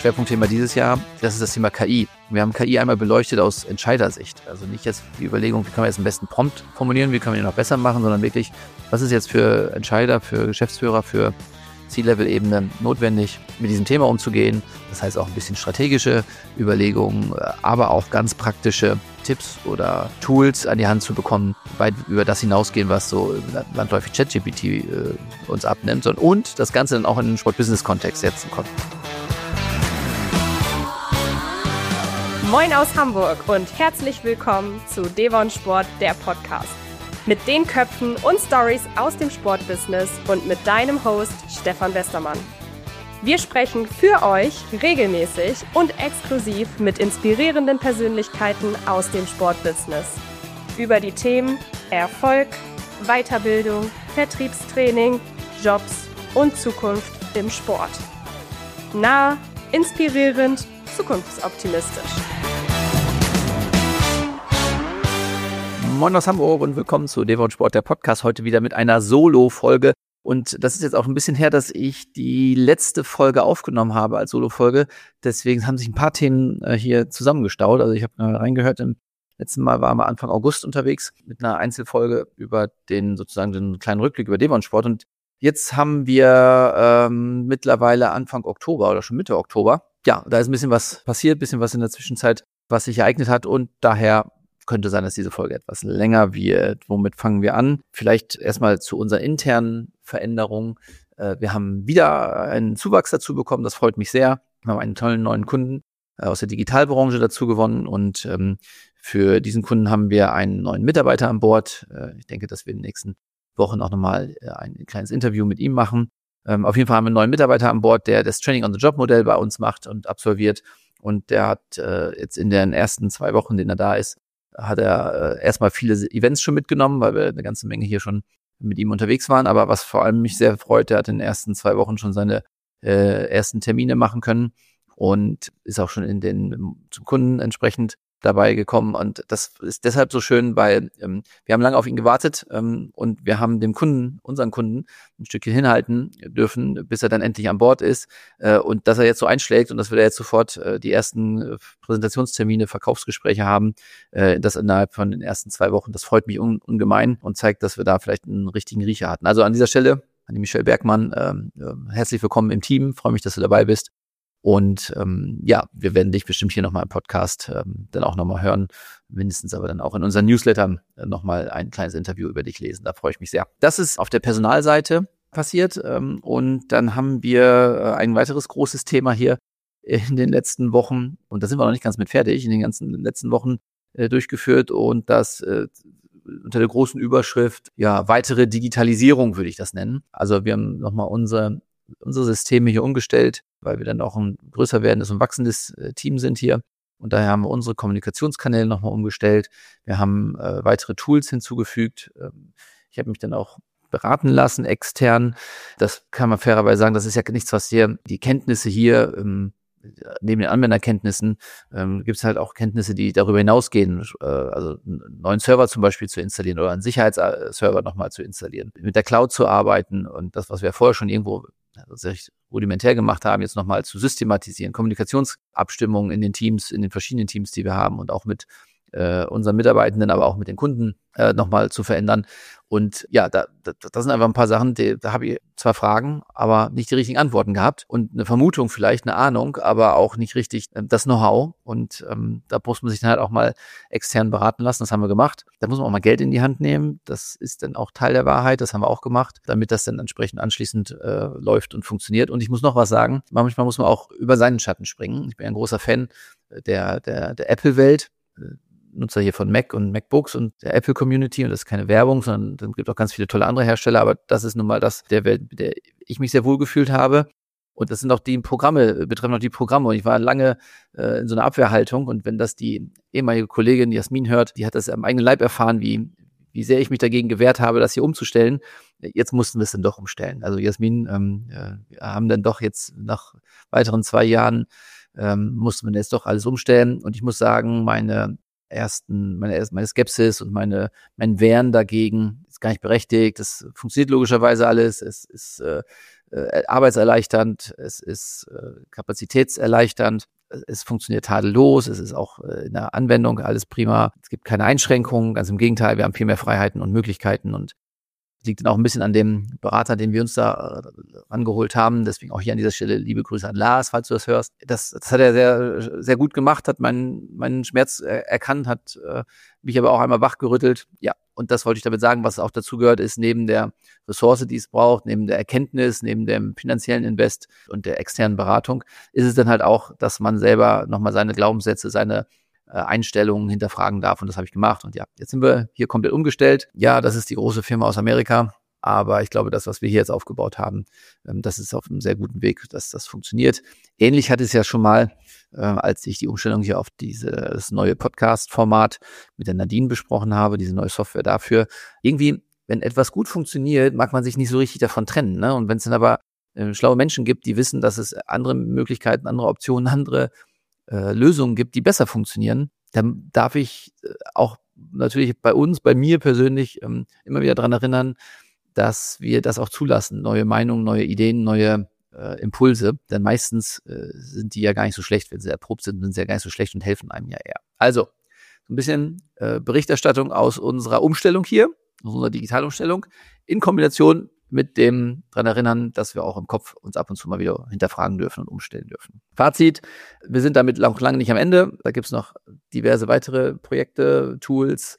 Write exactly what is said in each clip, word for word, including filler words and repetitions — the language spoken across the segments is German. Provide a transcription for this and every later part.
Schwerpunktthema dieses Jahr, das ist das Thema K I. Wir haben K I einmal beleuchtet aus Entscheidersicht. Also nicht jetzt die Überlegung, wie kann man jetzt am besten Prompt formulieren, wie kann man ihn noch besser machen, sondern wirklich, was ist jetzt für Entscheider, für Geschäftsführer, für C-Level-Ebene notwendig, mit diesem Thema umzugehen. Das heißt auch ein bisschen strategische Überlegungen, aber auch ganz praktische Tipps oder Tools an die Hand zu bekommen, weit über das hinausgehen, was so landläufig ChatGPT äh, uns abnimmt und das Ganze dann auch in den Sport-Business-Kontext setzen konnten. Moin aus Hamburg und herzlich willkommen zu Devon Sport, der Podcast. Mit den Köpfen und Stories aus dem Sportbusiness und mit deinem Host Stefan Westermann. Wir sprechen für euch regelmäßig und exklusiv mit inspirierenden Persönlichkeiten aus dem Sportbusiness. Über die Themen Erfolg, Weiterbildung, Vertriebstraining, Jobs und Zukunft im Sport. Nah, inspirierend, zukunftsoptimistisch. Moin aus Hamburg und willkommen zu Devon Sport, der Podcast, heute wieder mit einer Solo-Folge. Und das ist jetzt auch ein bisschen her, dass ich die letzte Folge aufgenommen habe als Solo-Folge. Deswegen haben sich ein paar Themen äh, hier zusammengestaut. Also ich habe äh, reingehört, im letzten Mal waren wir Anfang August unterwegs mit einer Einzelfolge über den sozusagen den kleinen Rückblick über Devon Sport. Und jetzt haben wir ähm, mittlerweile Anfang Oktober oder schon Mitte Oktober. Ja, da ist ein bisschen was passiert, ein bisschen was in der Zwischenzeit, was sich ereignet hat und daher könnte sein, dass diese Folge etwas länger wird. Womit fangen wir an? Vielleicht erstmal zu unserer internen Veränderung. Wir haben wieder einen Zuwachs dazu bekommen, das freut mich sehr. Wir haben einen tollen neuen Kunden aus der Digitalbranche dazu gewonnen und für diesen Kunden haben wir einen neuen Mitarbeiter an Bord. Ich denke, dass wir in den nächsten Wochen auch nochmal ein kleines Interview mit ihm machen. Auf jeden Fall haben wir einen neuen Mitarbeiter an Bord, der das Training-on-the-Job-Modell bei uns macht und absolviert. Und der hat jetzt in den ersten zwei Wochen, in denen er da ist, hat er äh, erstmal viele Events schon mitgenommen, weil wir eine ganze Menge hier schon mit ihm unterwegs waren. Aber was vor allem mich sehr freut, der hat in den ersten zwei Wochen schon seine äh, ersten Termine machen können und ist auch schon in den zum Kunden entsprechend dabei gekommen. Und das ist deshalb so schön, weil ähm, wir haben lange auf ihn gewartet ähm, und wir haben dem Kunden, unseren Kunden, ein Stückchen hinhalten dürfen, bis er dann endlich an Bord ist. Äh, und dass er jetzt so einschlägt und dass wir da jetzt sofort äh, die ersten äh, Präsentationstermine, Verkaufsgespräche haben, äh, das innerhalb von den ersten zwei Wochen, das freut mich un- ungemein und zeigt, dass wir da vielleicht einen richtigen Riecher hatten. Also an dieser Stelle, an die Michelle Bergmann, ähm, äh, herzlich willkommen im Team. Freue mich, dass du dabei bist. Und ähm, ja, wir werden dich bestimmt hier nochmal im Podcast ähm, dann auch nochmal hören, mindestens aber dann auch in unseren Newslettern äh, nochmal ein kleines Interview über dich lesen. Da freue ich mich sehr. Das ist auf der Personalseite passiert ähm, und dann haben wir äh, ein weiteres großes Thema hier in den letzten Wochen und da sind wir noch nicht ganz mit fertig, in den ganzen letzten Wochen äh, durchgeführt und das äh, unter der großen Überschrift, ja, weitere Digitalisierung würde ich das nennen. Also wir haben nochmal unsere unsere Systeme hier umgestellt, weil wir dann auch ein größer werdendes und wachsendes äh, Team sind hier. Und daher haben wir unsere Kommunikationskanäle nochmal umgestellt. Wir haben äh, weitere Tools hinzugefügt. Ähm, ich habe mich dann auch beraten lassen, extern. Das kann man fairerweise sagen, das ist ja nichts, was hier, die Kenntnisse hier, ähm, neben den Anwenderkenntnissen, ähm, gibt es halt auch Kenntnisse, die darüber hinausgehen. Äh, also einen neuen Server zum Beispiel zu installieren oder einen Sicherheitsserver nochmal zu installieren, mit der Cloud zu arbeiten und das, was wir vorher schon irgendwo also sehr rudimentär gemacht haben, jetzt nochmal zu systematisieren, Kommunikationsabstimmungen in den Teams, in den verschiedenen Teams, die wir haben und auch mit äh, unseren Mitarbeitenden, aber auch mit den Kunden äh, nochmal zu verändern. Und ja, da, da, das sind einfach ein paar Sachen, die, da habe ich zwar Fragen, aber nicht die richtigen Antworten gehabt und eine Vermutung vielleicht, eine Ahnung, aber auch nicht richtig äh, das Know-how. Und ähm, da muss man sich dann halt auch mal extern beraten lassen. Das haben wir gemacht. Da muss man auch mal Geld in die Hand nehmen. Das ist dann auch Teil der Wahrheit. Das haben wir auch gemacht, damit das dann entsprechend anschließend äh, läuft und funktioniert. Und ich muss noch was sagen. Manchmal muss man auch über seinen Schatten springen. Ich bin ein großer Fan der, der, der Apple-Welt. Nutzer hier von Mac und MacBooks und der Apple-Community und das ist keine Werbung, sondern dann gibt es auch ganz viele tolle andere Hersteller, aber das ist nun mal das der Welt, mit der ich mich sehr wohl gefühlt habe und das sind auch die Programme, betreffen auch die Programme und ich war lange äh, in so einer Abwehrhaltung und wenn das die ehemalige Kollegin Jasmin hört, die hat das am eigenen Leib erfahren, wie wie sehr ich mich dagegen gewehrt habe, das hier umzustellen. Jetzt mussten wir es dann doch umstellen. Also Jasmin, ähm, wir haben dann doch jetzt nach weiteren zwei Jahren ähm, mussten wir jetzt doch alles umstellen und ich muss sagen, meine ersten, meine, meine Skepsis und meine, mein Wehren dagegen ist gar nicht berechtigt. Das funktioniert logischerweise alles. Es ist, äh, äh, arbeitserleichternd, es ist äh, kapazitätserleichternd, es funktioniert tadellos, es ist auch äh, in der Anwendung alles prima, es gibt keine Einschränkungen, ganz im Gegenteil, wir haben viel mehr Freiheiten und Möglichkeiten und liegt dann auch ein bisschen an dem Berater, den wir uns da rangeholt haben. Deswegen auch hier an dieser Stelle liebe Grüße an Lars, falls du das hörst. Das, das hat er sehr, sehr gut gemacht, hat meinen, meinen Schmerz erkannt, hat äh, mich aber auch einmal wachgerüttelt. Ja, und das wollte ich damit sagen, was auch dazu gehört, ist neben der Ressource, die es braucht, neben der Erkenntnis, neben dem finanziellen Invest und der externen Beratung, ist es dann halt auch, dass man selber nochmal seine Glaubenssätze, seine Einstellungen hinterfragen darf und das habe ich gemacht und ja, jetzt sind wir hier komplett umgestellt. Ja, das ist die große Firma aus Amerika, aber ich glaube, das, was wir hier jetzt aufgebaut haben, das ist auf einem sehr guten Weg, dass das funktioniert. Ähnlich hatte es ja schon mal, als ich die Umstellung hier auf dieses neue Podcast-Format mit der Nadine besprochen habe, diese neue Software dafür. Irgendwie, wenn etwas gut funktioniert, mag man sich nicht so richtig davon trennen, ne? Und wenn es dann aber äh, schlaue Menschen gibt, die wissen, dass es andere Möglichkeiten, andere Optionen, andere Äh, Lösungen gibt, die besser funktionieren, dann darf ich äh, auch natürlich bei uns, bei mir persönlich ähm, immer wieder daran erinnern, dass wir das auch zulassen. Neue Meinungen, neue Ideen, neue äh, Impulse. Denn meistens äh, sind die ja gar nicht so schlecht. Wenn sie erprobt sind, sind sie ja gar nicht so schlecht und helfen einem ja eher. Also, so ein bisschen äh, Berichterstattung aus unserer Umstellung hier, aus unserer Digitalumstellung, in Kombination mit dem dran erinnern, dass wir auch im Kopf uns ab und zu mal wieder hinterfragen dürfen und umstellen dürfen. Fazit, wir sind damit auch lange nicht am Ende. Da gibt es noch diverse weitere Projekte, Tools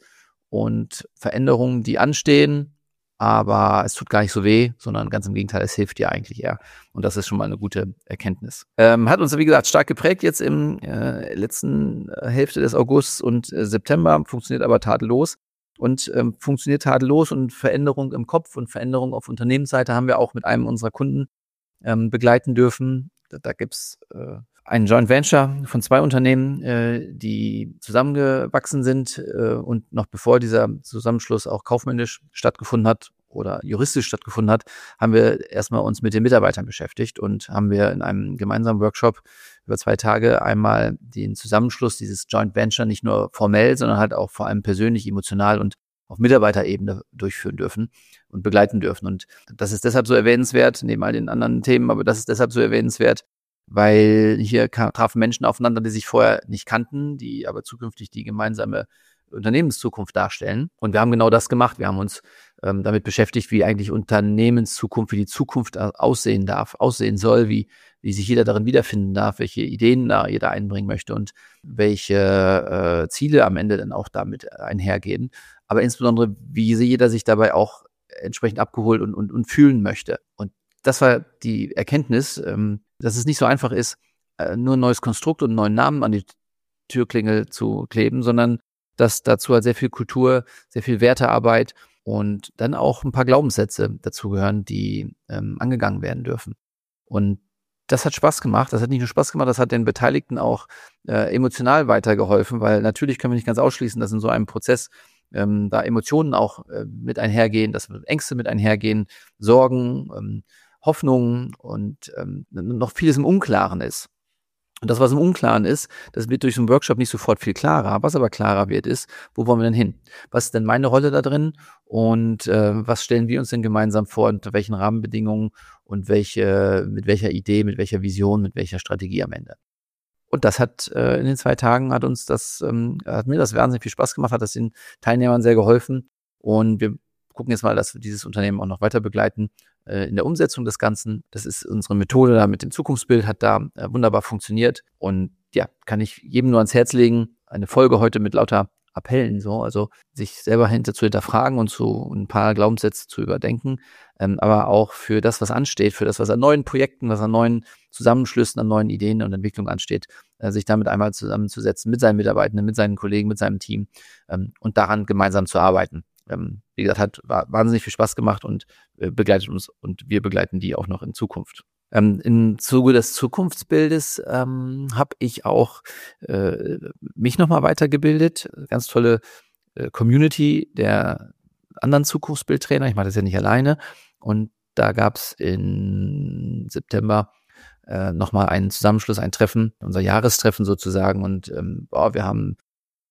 und Veränderungen, die anstehen. Aber es tut gar nicht so weh, sondern ganz im Gegenteil, es hilft dir eigentlich eher. Und das ist schon mal eine gute Erkenntnis. Ähm, hat uns, wie gesagt, stark geprägt jetzt im äh, letzten Hälfte des Augusts und äh, September, funktioniert aber tadellos. Und ähm, funktioniert tadellos und Veränderung im Kopf und Veränderung auf Unternehmensseite haben wir auch mit einem unserer Kunden ähm, begleiten dürfen. Da, da gibt's äh, ein Joint Venture von zwei Unternehmen, äh, die zusammengewachsen sind äh, und noch bevor dieser Zusammenschluss auch kaufmännisch stattgefunden hat oder juristisch stattgefunden hat, haben wir erstmal uns mit den Mitarbeitern beschäftigt und haben wir in einem gemeinsamen Workshop über zwei Tage einmal den Zusammenschluss dieses Joint Venture nicht nur formell, sondern halt auch vor allem persönlich, emotional und auf Mitarbeiterebene durchführen dürfen und begleiten dürfen. Und das ist deshalb so erwähnenswert, neben all den anderen Themen, aber das ist deshalb so erwähnenswert, weil hier trafen Menschen aufeinander, die sich vorher nicht kannten, die aber zukünftig die gemeinsame Unternehmenszukunft darstellen. Und wir haben genau das gemacht. Wir haben uns ähm, damit beschäftigt, wie eigentlich Unternehmenszukunft, wie die Zukunft aussehen darf, aussehen soll, wie, wie sich jeder darin wiederfinden darf, welche Ideen da jeder einbringen möchte und welche äh, Ziele am Ende dann auch damit einhergehen. Aber insbesondere, wie jeder sich dabei auch entsprechend abgeholt und, und, und fühlen möchte. Und das war die Erkenntnis, ähm, dass es nicht so einfach ist, äh, nur ein neues Konstrukt und einen neuen Namen an die Türklingel zu kleben, sondern dass dazu halt sehr viel Kultur, sehr viel Wertearbeit und dann auch ein paar Glaubenssätze dazugehören, die ähm, angegangen werden dürfen. Und das hat Spaß gemacht. Das hat nicht nur Spaß gemacht, das hat den Beteiligten auch äh, emotional weitergeholfen, weil natürlich können wir nicht ganz ausschließen, dass in so einem Prozess ähm, da Emotionen auch äh, mit einhergehen, dass Ängste mit einhergehen, Sorgen, ähm, Hoffnungen und ähm, noch vieles im Unklaren ist. Und das, was im Unklaren ist, das wird durch so einen Workshop nicht sofort viel klarer. Was aber klarer wird, ist, wo wollen wir denn hin? Was ist denn meine Rolle da drin? Und äh, was stellen wir uns denn gemeinsam vor? Unter welchen Rahmenbedingungen und welche, mit welcher Idee, mit welcher Vision, mit welcher Strategie am Ende? Und das hat äh, in den zwei Tagen hat uns das, ähm, hat mir das wahnsinnig viel Spaß gemacht, hat das den Teilnehmern sehr geholfen. Und wir gucken jetzt mal, dass wir dieses Unternehmen auch noch weiter begleiten äh, in der Umsetzung des Ganzen. Das ist unsere Methode da mit dem Zukunftsbild, hat da äh, wunderbar funktioniert. Und ja, kann ich jedem nur ans Herz legen. Eine Folge heute mit lauter Appellen, so, also sich selber hinter zu hinterfragen und so ein paar Glaubenssätze zu überdenken, ähm, aber auch für das, was ansteht, für das, was an neuen Projekten, was an neuen Zusammenschlüssen, an neuen Ideen und Entwicklungen ansteht, äh, sich damit einmal zusammenzusetzen mit seinen Mitarbeitenden, mit seinen Kollegen, mit seinem Team ähm, und daran gemeinsam zu arbeiten. Ähm, wie gesagt, hat wahnsinnig viel Spaß gemacht und äh, begleitet uns und wir begleiten die auch noch in Zukunft. Ähm, im Zuge des Zukunftsbildes ähm, habe ich auch äh, mich nochmal weitergebildet. Ganz tolle äh, Community der anderen Zukunftsbildtrainer. Ich mache das ja nicht alleine. Und da gab es im September äh, nochmal einen Zusammenschluss, ein Treffen, unser Jahrestreffen sozusagen. Und ähm, boah, wir haben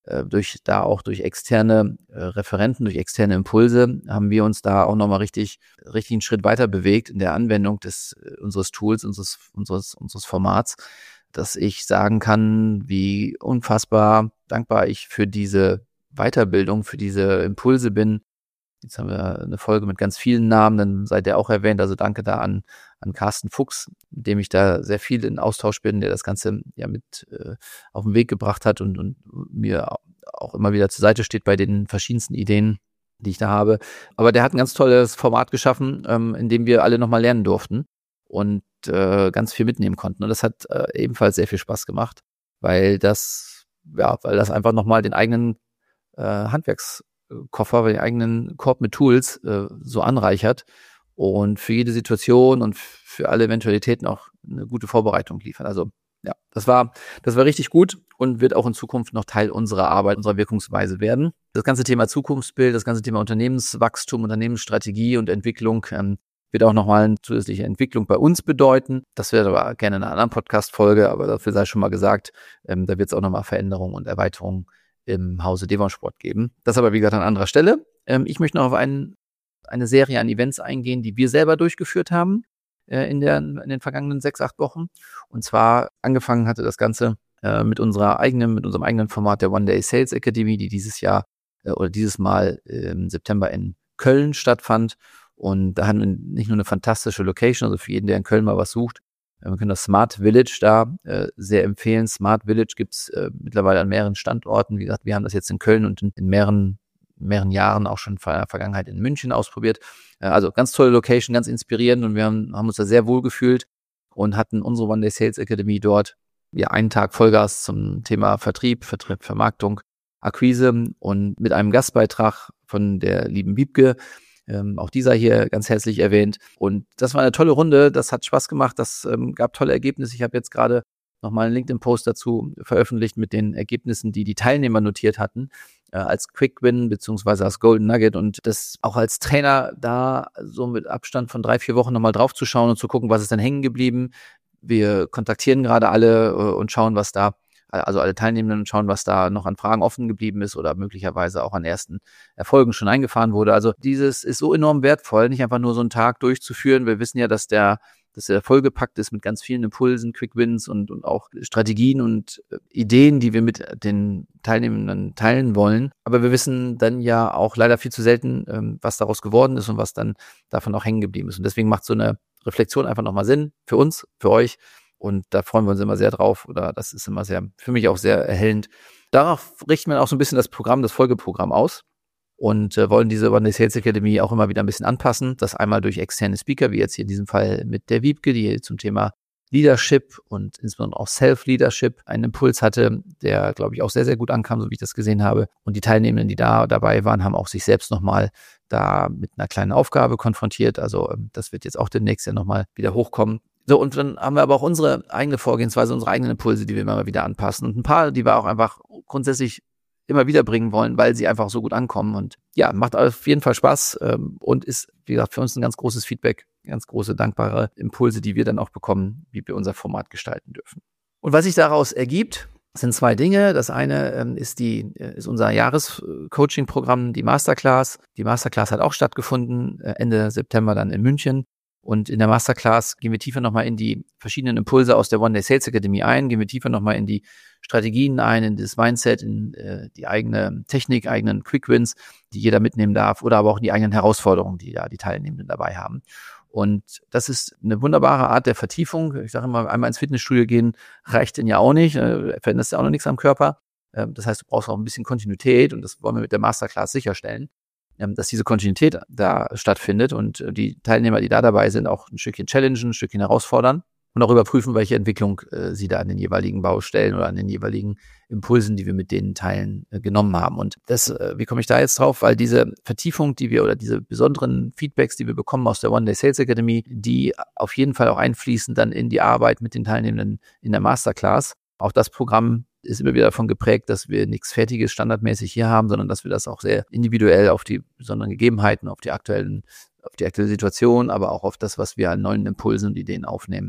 äh, durch da auch durch externe äh, Referenten, durch externe Impulse haben wir uns da auch nochmal richtig, richtig einen Schritt weiter bewegt in der Anwendung des äh, unseres Tools, unseres, unseres, unseres Formats, dass ich sagen kann, wie unfassbar dankbar ich für diese Weiterbildung, für diese Impulse bin. Jetzt haben wir eine Folge mit ganz vielen Namen, dann seid ihr auch erwähnt. Also danke da an, an Carsten Fuchs, mit dem ich da sehr viel in Austausch bin, der das Ganze ja mit äh, auf den Weg gebracht hat und, und mir auch immer wieder zur Seite steht bei den verschiedensten Ideen, die ich da habe. Aber der hat ein ganz tolles Format geschaffen, ähm, in dem wir alle nochmal lernen durften und äh, ganz viel mitnehmen konnten. Und das hat äh, ebenfalls sehr viel Spaß gemacht, weil das, ja, weil das einfach nochmal den eigenen äh, Handwerks Koffer, den eigenen Korb mit Tools äh, so anreichert und für jede Situation und für alle Eventualitäten auch eine gute Vorbereitung liefert. Also ja, das war das war richtig gut und wird auch in Zukunft noch Teil unserer Arbeit, unserer Wirkungsweise werden. Das ganze Thema Zukunftsbild, das ganze Thema Unternehmenswachstum, Unternehmensstrategie und Entwicklung ähm, wird auch nochmal eine zusätzliche Entwicklung bei uns bedeuten. Das wird aber gerne in einer anderen Podcast-Folge, aber dafür sei schon mal gesagt, ähm, da wird es auch nochmal Veränderungen und Erweiterungen im Hause Devon Sport geben. Das aber, wie gesagt, an anderer Stelle. Ähm, ich möchte noch auf einen, eine Serie an Events eingehen, die wir selber durchgeführt haben äh, in, der, in den vergangenen sechs, acht Wochen. Und zwar angefangen hatte das Ganze äh, mit unserer eigenen, mit unserem eigenen Format der One Day Sales Academy, die dieses Jahr äh, oder dieses Mal äh, im September in Köln stattfand. Und da hatten wir nicht nur eine fantastische Location, also für jeden, der in Köln mal was sucht. Wir können das Smart Village da äh, sehr empfehlen. Smart Village gibt's äh, mittlerweile an mehreren Standorten. Wie gesagt, wir haben das jetzt in Köln und in, in mehreren, mehreren Jahren auch schon in der Vergangenheit in München ausprobiert. Äh, also ganz tolle Location, ganz inspirierend und wir haben, haben uns da sehr wohl gefühlt und hatten unsere One Day Sales Academy dort ja einen Tag Vollgas zum Thema Vertrieb, Vertrieb, Vermarktung, Akquise und mit einem Gastbeitrag von der lieben Wiebke. Ähm, auch dieser hier ganz herzlich erwähnt. Und das war eine tolle Runde, das hat Spaß gemacht, das ähm, gab tolle Ergebnisse. Ich habe jetzt gerade nochmal einen LinkedIn-Post dazu veröffentlicht mit den Ergebnissen, die die Teilnehmer notiert hatten, äh, als Quick Win beziehungsweise als Golden Nugget und das auch als Trainer da so mit Abstand von drei, vier Wochen nochmal drauf zu schauen und zu gucken, was ist denn hängen geblieben. Wir kontaktieren gerade alle äh, und schauen, was da also alle Teilnehmenden schauen, was da noch an Fragen offen geblieben ist oder möglicherweise auch an ersten Erfolgen schon eingefahren wurde. Also dieses ist so enorm wertvoll, nicht einfach nur so einen Tag durchzuführen. Wir wissen ja, dass der, dass der vollgepackt ist mit ganz vielen Impulsen, Quick Wins und, und auch Strategien und Ideen, die wir mit den Teilnehmenden teilen wollen. Aber wir wissen dann ja auch leider viel zu selten, was daraus geworden ist und was dann davon auch hängen geblieben ist. Und deswegen macht so eine Reflexion einfach nochmal Sinn für uns, für euch. Und da freuen wir uns immer sehr drauf, oder das ist immer sehr, für mich auch sehr erhellend. Darauf richten wir auch so ein bisschen das Programm, das Folgeprogramm aus und äh, wollen diese One Day Sales Academy auch immer wieder ein bisschen anpassen. Das einmal durch externe Speaker, wie jetzt hier in diesem Fall mit der Wiebke, die zum Thema Leadership und insbesondere auch Self-Leadership einen Impuls hatte, der, glaube ich, auch sehr, sehr gut ankam, so wie ich das gesehen habe. Und die Teilnehmenden, die da dabei waren, haben auch sich selbst nochmal da mit einer kleinen Aufgabe konfrontiert. Also das wird jetzt auch demnächst ja nochmal wieder hochkommen. So, und dann haben wir aber auch unsere eigene Vorgehensweise, unsere eigenen Impulse, die wir immer wieder anpassen. Und ein paar, die wir auch einfach grundsätzlich immer wieder bringen wollen, weil sie einfach so gut ankommen. Und ja, macht auf jeden Fall Spaß ähm, und ist, wie gesagt, für uns ein ganz großes Feedback, ganz große, dankbare Impulse, die wir dann auch bekommen, wie wir unser Format gestalten dürfen. Und was sich daraus ergibt, sind zwei Dinge. Das eine ähm, ist die ist unser Jahrescoaching-Programm, die Masterclass. Die Masterclass hat auch stattgefunden, äh, Ende September dann in München. Und in der Masterclass gehen wir tiefer nochmal in die verschiedenen Impulse aus der One Day Sales Academy ein, gehen wir tiefer nochmal in die Strategien ein, in das Mindset, in äh, die eigene Technik, eigenen Quick Wins, die jeder mitnehmen darf, oder aber auch in die eigenen Herausforderungen, die da die Teilnehmenden dabei haben. Und das ist eine wunderbare Art der Vertiefung. Ich sage immer, einmal ins Fitnessstudio gehen reicht denn ja auch nicht, äh, veränderst ja auch noch nichts am Körper. Äh, das heißt, du brauchst auch ein bisschen Kontinuität und das wollen wir mit der Masterclass sicherstellen, dass diese Kontinuität da stattfindet und die Teilnehmer, die da dabei sind, auch ein Stückchen challengen, ein Stückchen herausfordern und auch überprüfen, welche Entwicklung äh, sie da an den jeweiligen Baustellen oder an den jeweiligen Impulsen, die wir mit denen teilen, äh, genommen haben. Und das, äh, wie komme ich da jetzt drauf? Weil diese Vertiefung, die wir oder diese besonderen Feedbacks, die wir bekommen aus der One Day Sales Academy, die auf jeden Fall auch einfließen dann in die Arbeit mit den Teilnehmenden in der Masterclass. Auch das Programm ist immer wieder davon geprägt, dass wir nichts Fertiges standardmäßig hier haben, sondern dass wir das auch sehr individuell auf die besonderen Gegebenheiten, auf die aktuellen, auf die aktuelle Situation, aber auch auf das, was wir an neuen Impulsen und Ideen aufnehmen,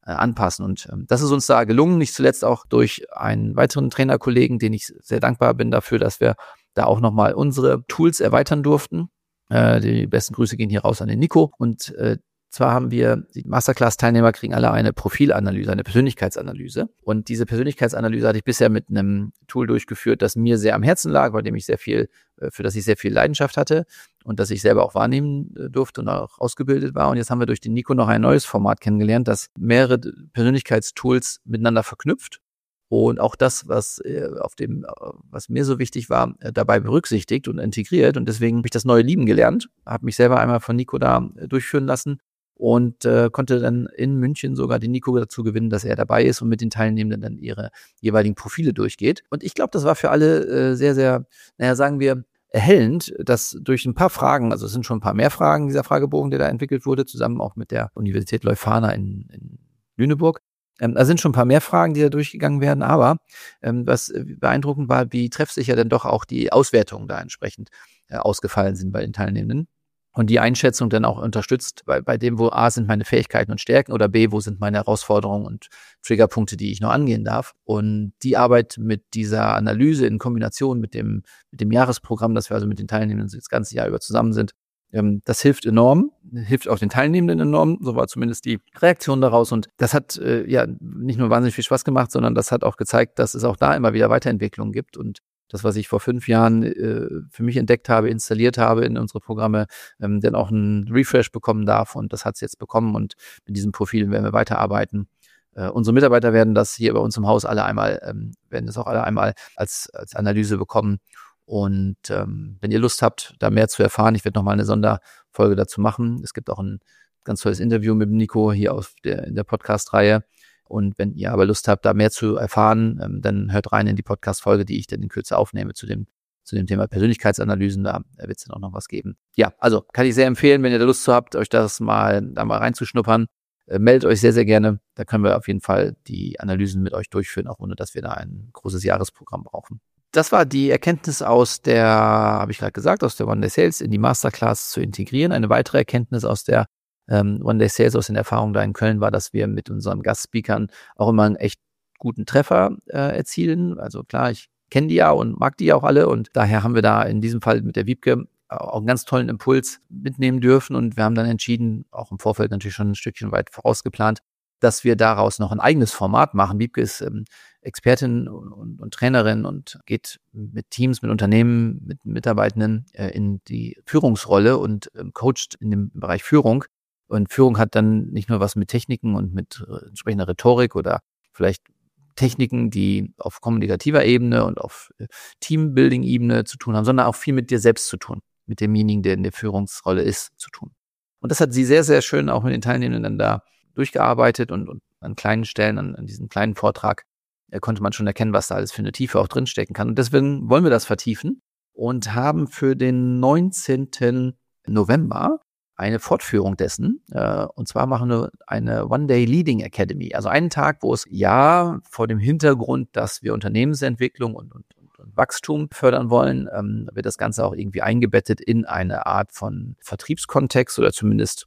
äh, anpassen. Und ähm, das ist uns da gelungen, nicht zuletzt auch durch einen weiteren Trainerkollegen, den ich sehr dankbar bin dafür, dass wir da auch nochmal unsere Tools erweitern durften. Äh, die besten Grüße gehen hier raus an den Nico. Und äh, zwar haben wir, die Masterclass-Teilnehmer kriegen alle eine Profilanalyse, eine Persönlichkeitsanalyse. Und diese Persönlichkeitsanalyse hatte ich bisher mit einem Tool durchgeführt, das mir sehr am Herzen lag, bei dem ich sehr viel, für das ich sehr viel Leidenschaft hatte und das ich selber auch wahrnehmen durfte und auch ausgebildet war. Und jetzt haben wir durch den Nico noch ein neues Format kennengelernt, das mehrere Persönlichkeitstools miteinander verknüpft. Und auch das, was auf dem, was mir so wichtig war, dabei berücksichtigt und integriert. Und deswegen habe ich das neue lieben gelernt, habe mich selber einmal von Nico da durchführen lassen und äh, konnte dann in München sogar den Nico dazu gewinnen, dass er dabei ist und mit den Teilnehmenden dann ihre jeweiligen Profile durchgeht. Und ich glaube, das war für alle äh, sehr, sehr, naja, sagen wir, erhellend, dass durch ein paar Fragen, also es sind schon ein paar mehr Fragen, dieser Fragebogen, der da entwickelt wurde, zusammen auch mit der Universität Leuphana in, in Lüneburg. Ähm, da sind schon ein paar mehr Fragen, die da durchgegangen werden, aber ähm, was beeindruckend war, wie treffsicher denn doch auch die Auswertungen da entsprechend äh, ausgefallen sind bei den Teilnehmenden. Und die Einschätzung dann auch unterstützt bei, bei dem, wo A sind meine Fähigkeiten und Stärken oder B, wo sind meine Herausforderungen und Triggerpunkte, die ich noch angehen darf. Und die Arbeit mit dieser Analyse in Kombination mit dem, mit dem Jahresprogramm, das wir also mit den Teilnehmenden das ganze Jahr über zusammen sind, ähm, das hilft enorm, hilft auch den Teilnehmenden enorm. So war zumindest die Reaktion daraus. Und das hat äh, ja nicht nur wahnsinnig viel Spaß gemacht, sondern das hat auch gezeigt, dass es auch da immer wieder Weiterentwicklungen gibt. Und das, was ich vor fünf Jahren äh, für mich entdeckt habe, installiert habe in unsere Programme, ähm, dann auch einen Refresh bekommen darf. Und das hat es jetzt bekommen. Und mit diesen Profilen werden wir weiterarbeiten. Äh, unsere Mitarbeiter werden das hier bei uns im Haus alle einmal, ähm, werden das auch alle einmal als, als Analyse bekommen. Und ähm, wenn ihr Lust habt, da mehr zu erfahren, ich werde nochmal eine Sonderfolge dazu machen. Es gibt auch ein ganz tolles Interview mit Nico hier auf der, in der Podcast-Reihe. Und wenn ihr aber Lust habt, da mehr zu erfahren, ähm, dann hört rein in die Podcast-Folge, die ich dann in Kürze aufnehme zu dem, zu dem Thema Persönlichkeitsanalysen. Da wird es dann auch noch was geben. Ja, also kann ich sehr empfehlen, wenn ihr da Lust zu habt, euch das mal, da mal reinzuschnuppern. Äh, meldet euch sehr, sehr gerne. Da können wir auf jeden Fall die Analysen mit euch durchführen, auch ohne dass wir da ein großes Jahresprogramm brauchen. Das war die Erkenntnis aus der, habe ich gerade gesagt, aus der One Day Sales in die Masterclass zu integrieren. Eine weitere Erkenntnis aus der ähm, One Day Sales, aus den Erfahrungen da in Köln war, dass wir mit unseren Gastspeakern auch immer einen echt guten Treffer äh, erzielen. Also klar, ich kenne die ja und mag die ja auch alle und daher haben wir da in diesem Fall mit der Wiebke auch einen ganz tollen Impuls mitnehmen dürfen und wir haben dann entschieden, auch im Vorfeld natürlich schon ein Stückchen weit vorausgeplant, dass wir daraus noch ein eigenes Format machen. Wiebke ist ähm, Expertin und, und, und Trainerin und geht mit Teams, mit Unternehmen, mit Mitarbeitenden äh, in die Führungsrolle und ähm, coacht in dem Bereich Führung. Und Führung hat dann nicht nur was mit Techniken und mit äh, entsprechender Rhetorik oder vielleicht Techniken, die auf kommunikativer Ebene und auf äh, Teambuilding-Ebene zu tun haben, sondern auch viel mit dir selbst zu tun, mit demjenigen, der in der Führungsrolle ist, zu tun. Und das hat sie sehr, sehr schön auch mit den Teilnehmenden dann da durchgearbeitet und, und an kleinen Stellen, an, an diesem kleinen Vortrag, äh, konnte man schon erkennen, was da alles für eine Tiefe auch drinstecken kann. Und deswegen wollen wir das vertiefen und haben für den neunzehnten November eine Fortführung dessen. Äh, und zwar machen wir eine One-Day Leading Academy. Also einen Tag, wo es ja vor dem Hintergrund, dass wir Unternehmensentwicklung und, und, und, und Wachstum fördern wollen, ähm, wird das Ganze auch irgendwie eingebettet in eine Art von Vertriebskontext oder zumindest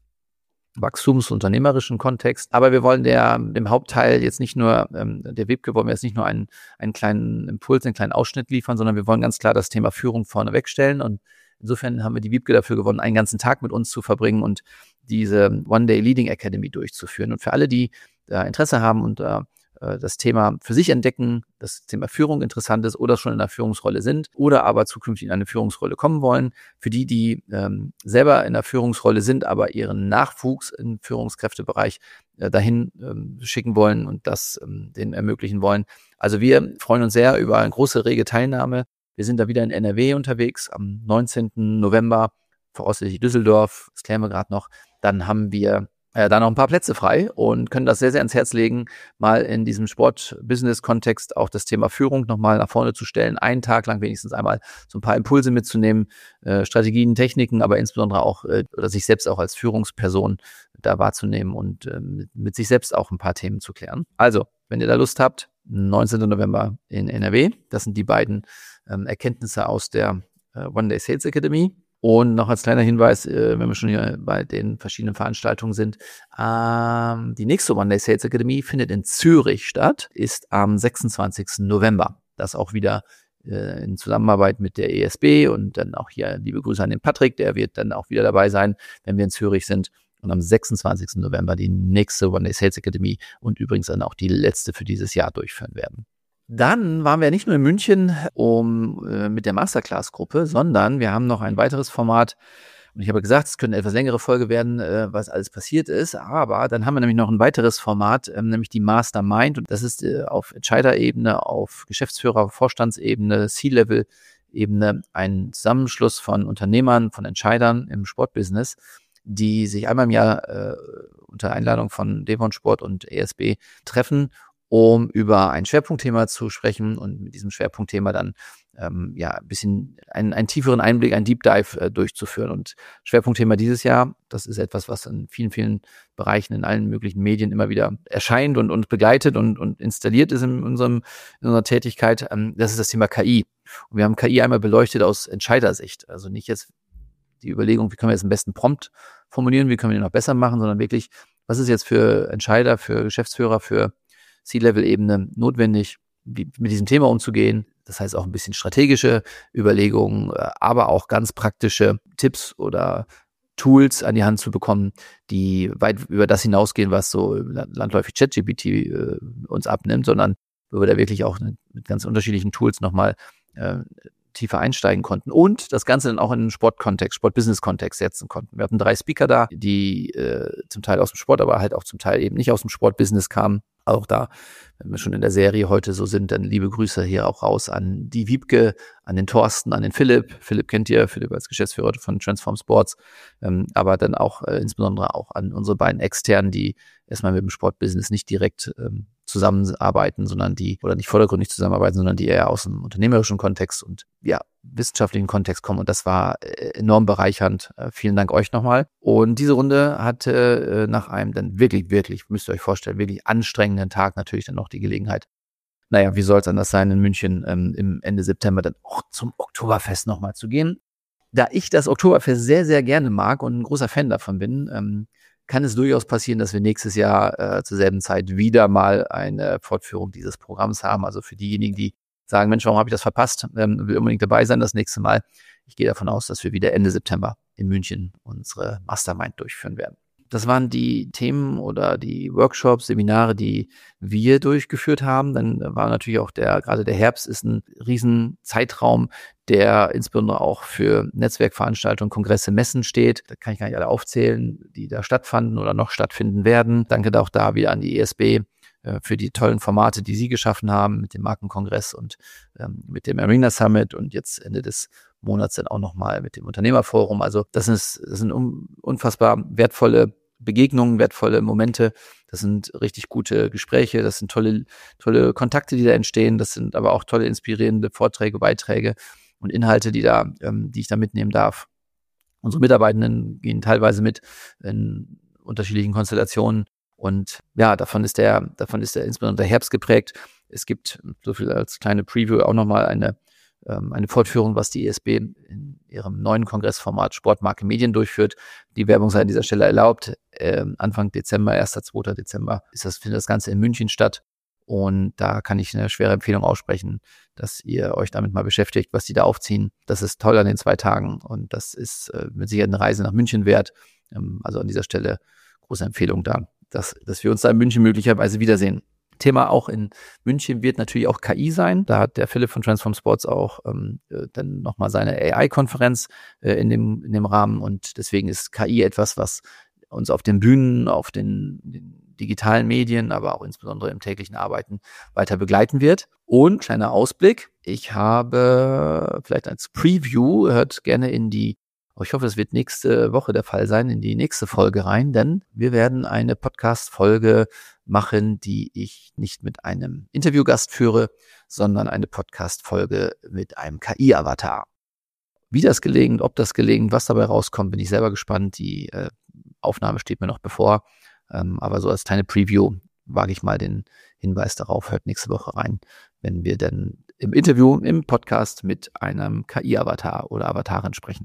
wachstumsunternehmerischen Kontext. Aber wir wollen der, dem Hauptteil jetzt nicht nur, ähm, der Wiebke wollen wir jetzt nicht nur einen, einen kleinen Impuls, einen kleinen Ausschnitt liefern, sondern wir wollen ganz klar das Thema Führung vorne wegstellen. Und insofern haben wir die Wiebke dafür gewonnen, einen ganzen Tag mit uns zu verbringen und diese One-Day Leading Academy durchzuführen. Und für alle, die da Interesse haben und äh, das Thema für sich entdecken, das Thema Führung interessant ist oder schon in einer Führungsrolle sind oder aber zukünftig in eine Führungsrolle kommen wollen. Für die, die ähm, selber in einer Führungsrolle sind, aber ihren Nachwuchs im Führungskräftebereich äh, dahin ähm, schicken wollen und das ähm, denen ermöglichen wollen. Also wir freuen uns sehr über eine große, rege Teilnahme. Wir sind da wieder in N R W unterwegs am neunzehnten November, voraussichtlich Düsseldorf, das klären wir gerade noch. Dann haben wir Äh, da noch ein paar Plätze frei und können das sehr, sehr ans Herz legen, mal in diesem Sport-Business-Kontext auch das Thema Führung nochmal nach vorne zu stellen, einen Tag lang wenigstens einmal so ein paar Impulse mitzunehmen, äh, Strategien, Techniken, aber insbesondere auch, äh, oder sich selbst auch als Führungsperson da wahrzunehmen und äh, mit, mit sich selbst auch ein paar Themen zu klären. Also, wenn ihr da Lust habt, neunzehnten November in N R W, das sind die beiden ähm, Erkenntnisse aus der äh, One Day Sales Academy. Und noch als kleiner Hinweis, äh, wenn wir schon hier bei den verschiedenen Veranstaltungen sind, ähm, die nächste One Day Sales Academy findet in Zürich statt, ist am sechsundzwanzigsten November. Das auch wieder äh, in Zusammenarbeit mit der E S B und dann auch hier liebe Grüße an den Patrick, der wird dann auch wieder dabei sein, wenn wir in Zürich sind. Und am sechsundzwanzigsten November die nächste One Day Sales Academy und übrigens dann auch die letzte für dieses Jahr durchführen werden. Dann waren wir nicht nur in München um äh, mit der Masterclass-Gruppe, sondern wir haben noch ein weiteres Format. Und ich habe gesagt, es könnte eine etwas längere Folge werden, äh, was alles passiert ist. Aber dann haben wir nämlich noch ein weiteres Format, ähm, nämlich die Mastermind. Und das ist äh, auf Entscheiderebene, auf Geschäftsführer-, Vorstandsebene, C-Level-Ebene ein Zusammenschluss von Unternehmern, von Entscheidern im Sportbusiness, die sich einmal im Jahr äh, unter Einladung von Devon Sport und E S B treffen, um über ein Schwerpunktthema zu sprechen und mit diesem Schwerpunktthema dann ähm, ja ein bisschen einen, einen tieferen Einblick, einen Deep Dive äh, durchzuführen. Und Schwerpunktthema dieses Jahr, das ist etwas, was in vielen, vielen Bereichen in allen möglichen Medien immer wieder erscheint und uns begleitet und, und installiert ist in, unserem, in unserer Tätigkeit. Ähm, das ist das Thema K I. Und wir haben K I einmal beleuchtet aus Entscheidersicht. Also nicht jetzt die Überlegung, wie können wir jetzt am besten Prompt formulieren, wie können wir den noch besser machen, sondern wirklich, was ist jetzt für Entscheider, für Geschäftsführer, für C-Level-Ebene notwendig, wie, mit diesem Thema umzugehen. Das heißt auch ein bisschen strategische Überlegungen, aber auch ganz praktische Tipps oder Tools an die Hand zu bekommen, die weit über das hinausgehen, was so landläufig ChatGPT äh, uns abnimmt, sondern wo wir da wirklich auch mit ganz unterschiedlichen Tools nochmal äh, tiefer einsteigen konnten und das Ganze dann auch in den Sportkontext, Sport-Business-Kontext setzen konnten. Wir hatten drei Speaker da, die äh, zum Teil aus dem Sport, aber halt auch zum Teil eben nicht aus dem Sportbusiness kamen. Auch da, wenn wir schon in der Serie heute so sind, dann liebe Grüße hier auch raus an die Wiebke, an den Thorsten, an den Philipp. Philipp kennt ihr, Philipp als Geschäftsführer von Transform Sports, ähm, aber dann auch äh, insbesondere auch an unsere beiden Externen, die erstmal mit dem Sportbusiness nicht direkt ähm, zusammenarbeiten, sondern die, oder nicht vordergründig zusammenarbeiten, sondern die eher aus dem unternehmerischen Kontext und ja, wissenschaftlichen Kontext kommen. Und das war äh, enorm bereichernd. Äh, vielen Dank euch nochmal. Und diese Runde hatte äh, nach einem dann wirklich, wirklich, müsst ihr euch vorstellen, wirklich anstrengenden Tag natürlich dann noch die Gelegenheit. Naja, wie soll es anders sein, in München ähm, im Ende September dann auch zum Oktoberfest nochmal zu gehen. Da ich das Oktoberfest sehr, sehr gerne mag und ein großer Fan davon bin, ähm, kann es durchaus passieren, dass wir nächstes Jahr äh, zur selben Zeit wieder mal eine Fortführung dieses Programms haben. Also für diejenigen, die sagen, Mensch, warum habe ich das verpasst? Ähm, will unbedingt dabei sein das nächste Mal. Ich gehe davon aus, dass wir wieder Ende September in München unsere Mastermind durchführen werden. Das waren die Themen oder die Workshops, Seminare, die wir durchgeführt haben. Dann war natürlich auch der, gerade der Herbst ist ein riesen Zeitraum, der insbesondere auch für Netzwerkveranstaltungen, Kongresse, Messen steht. Da kann ich gar nicht alle aufzählen, die da stattfanden oder noch stattfinden werden. Danke auch da wieder an die E S B äh, für die tollen Formate, die sie geschaffen haben mit dem Markenkongress und ähm, mit dem Arena Summit und jetzt Ende des Monats dann auch nochmal mit dem Unternehmerforum. Also das, ist, das sind un- unfassbar wertvolle Begegnungen, wertvolle Momente. Das sind richtig gute Gespräche. Das sind tolle, tolle Kontakte, die da entstehen. Das sind aber auch tolle, inspirierende Vorträge, Beiträge und Inhalte, die da, ähm, die ich da mitnehmen darf. Unsere Mitarbeitenden gehen teilweise mit in unterschiedlichen Konstellationen. Und ja, davon ist der, davon ist der insbesondere der Herbst geprägt. Es gibt, so viel als kleine Preview, auch nochmal eine eine Fortführung, was die E S B in ihrem neuen Kongressformat Sportmarke Medien durchführt. Die Werbung sei an dieser Stelle erlaubt. Ähm, Anfang Dezember, erster, zweiter Dezember ist das, findet das Ganze in München statt. Und da kann ich eine schwere Empfehlung aussprechen, dass ihr euch damit mal beschäftigt, was die da aufziehen. Das ist toll an den zwei Tagen und das ist äh, mit Sicherheit eine Reise nach München wert. Ähm, also an dieser Stelle große Empfehlung da, dass, dass wir uns da in München möglicherweise wiedersehen. Thema auch in München wird natürlich auch K I sein. Da hat der Philipp von Transform Sports auch ähm, dann nochmal seine A I-Konferenz äh, in dem in dem Rahmen und deswegen ist K I etwas, was uns auf den Bühnen, auf den, den digitalen Medien, aber auch insbesondere im täglichen Arbeiten weiter begleiten wird. Und kleiner Ausblick, ich habe vielleicht als Preview, hört gerne in die Aber ich hoffe, das wird nächste Woche der Fall sein, in die nächste Folge rein, denn wir werden eine Podcast-Folge machen, die ich nicht mit einem Interviewgast führe, sondern eine Podcast-Folge mit einem K I-Avatar. Wie das gelingt, ob das gelingt, was dabei rauskommt, bin ich selber gespannt. Die äh, Aufnahme steht mir noch bevor, ähm, aber so als kleine Preview wage ich mal den Hinweis darauf, hört nächste Woche rein, wenn wir dann im Interview, im Podcast mit einem K I-Avatar oder Avatarin sprechen.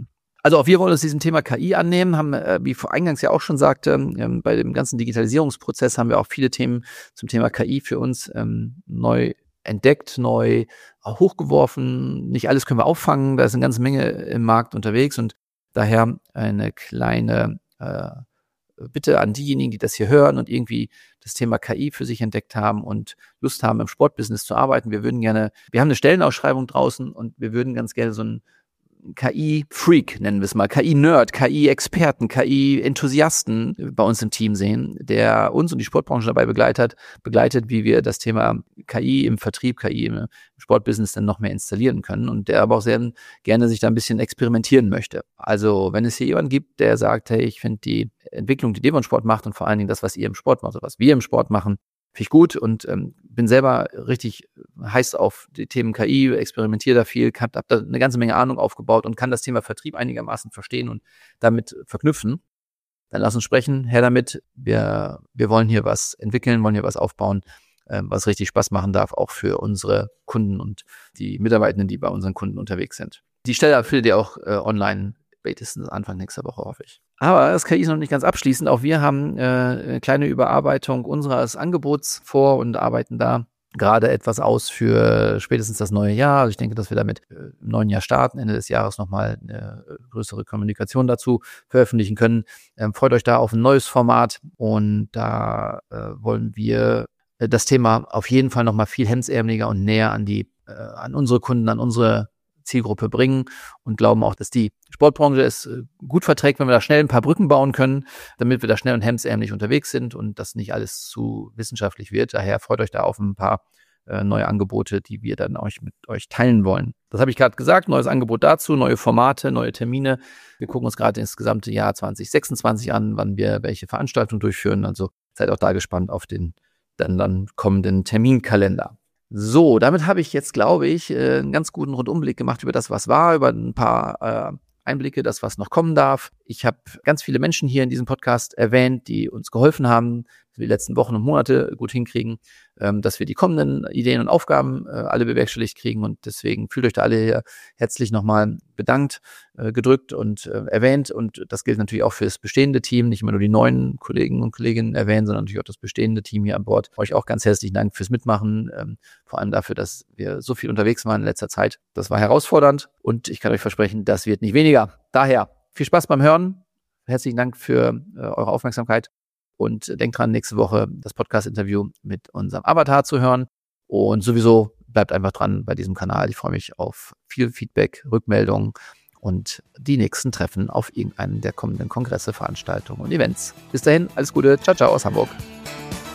Also auch wir wollen uns diesem Thema K I annehmen, haben, äh, wie vor eingangs ja auch schon sagte, ähm, bei dem ganzen Digitalisierungsprozess haben wir auch viele Themen zum Thema K I für uns ähm, neu entdeckt, neu auch hochgeworfen. Nicht alles können wir auffangen, da ist eine ganze Menge im Markt unterwegs und daher eine kleine äh, Bitte an diejenigen, die das hier hören und irgendwie das Thema K I für sich entdeckt haben und Lust haben, im Sportbusiness zu arbeiten. Wir würden gerne, wir haben eine Stellenausschreibung draußen und wir würden ganz gerne so ein K I-Freak, nennen wir es mal, K I-Nerd, K I-Experten, K I-Enthusiasten bei uns im Team sehen, der uns und die Sportbranche dabei begleitet, begleitet, wie wir das Thema K I im Vertrieb, K I im Sportbusiness dann noch mehr installieren können und der aber auch sehr gerne sich da ein bisschen experimentieren möchte. Also wenn es hier jemanden gibt, der sagt, hey, ich finde die Entwicklung, die Devon Sport macht und vor allen Dingen das, was ihr im Sport macht oder was wir im Sport machen, finde ich gut und ähm, bin selber richtig heiß auf die Themen K I, experimentiere da viel, habe hab da eine ganze Menge Ahnung aufgebaut und kann das Thema Vertrieb einigermaßen verstehen und damit verknüpfen. Dann lass uns sprechen, her damit. Wir, wir wollen hier was entwickeln, wollen hier was aufbauen, ähm, was richtig Spaß machen darf, auch für unsere Kunden und die Mitarbeitenden, die bei unseren Kunden unterwegs sind. Die Stelle findet ihr auch äh, online, spätestens Anfang nächster Woche, hoffe ich. Aber das K I ist noch nicht ganz abschließend. Auch wir haben äh, eine kleine Überarbeitung unseres Angebots vor und arbeiten da gerade etwas aus für spätestens das neue Jahr. Also ich denke, dass wir damit äh, im neuen Jahr starten, Ende des Jahres nochmal eine größere Kommunikation dazu veröffentlichen können. Ähm, freut euch da auf ein neues Format und da äh, wollen wir äh, das Thema auf jeden Fall nochmal viel hemdsärmeliger und näher an die, äh, an unsere Kunden, an unsere Zielgruppe bringen und glauben auch, dass die Sportbranche es gut verträgt, wenn wir da schnell ein paar Brücken bauen können, damit wir da schnell und hemdsärmlich unterwegs sind und das nicht alles zu wissenschaftlich wird. Daher freut euch da auf ein paar äh, neue Angebote, die wir dann euch mit euch teilen wollen. Das habe ich gerade gesagt, neues Angebot dazu, neue Formate, neue Termine. Wir gucken uns gerade das gesamte Jahr zwanzig sechsundzwanzig an, wann wir welche Veranstaltungen durchführen. Also seid auch da gespannt auf den dann, dann kommenden Terminkalender. So, damit habe ich jetzt, glaube ich, einen ganz guten Rundumblick gemacht über das, was war, über ein paar äh, Einblicke, das, was noch kommen darf. Ich habe ganz viele Menschen hier in diesem Podcast erwähnt, die uns geholfen haben, dass wir die letzten Wochen und Monate gut hinkriegen, ähm, dass wir die kommenden Ideen und Aufgaben äh, alle bewerkstelligt kriegen und deswegen fühlt euch da alle hier herzlich nochmal bedankt, äh, gedrückt und äh, erwähnt und das gilt natürlich auch für das bestehende Team, nicht immer nur die neuen Kollegen und Kolleginnen erwähnen, sondern natürlich auch das bestehende Team hier an Bord. Euch auch ganz herzlichen Dank fürs Mitmachen, ähm, vor allem dafür, dass wir so viel unterwegs waren in letzter Zeit. Das war herausfordernd und ich kann euch versprechen, das wird nicht weniger. Daher viel Spaß beim Hören, herzlichen Dank für äh, eure Aufmerksamkeit. Und denkt dran, nächste Woche das Podcast-Interview mit unserem Avatar zu hören. Und sowieso bleibt einfach dran bei diesem Kanal. Ich freue mich auf viel Feedback, Rückmeldungen und die nächsten Treffen auf irgendeinen der kommenden Kongresse, Veranstaltungen und Events. Bis dahin, alles Gute. Ciao, ciao aus Hamburg.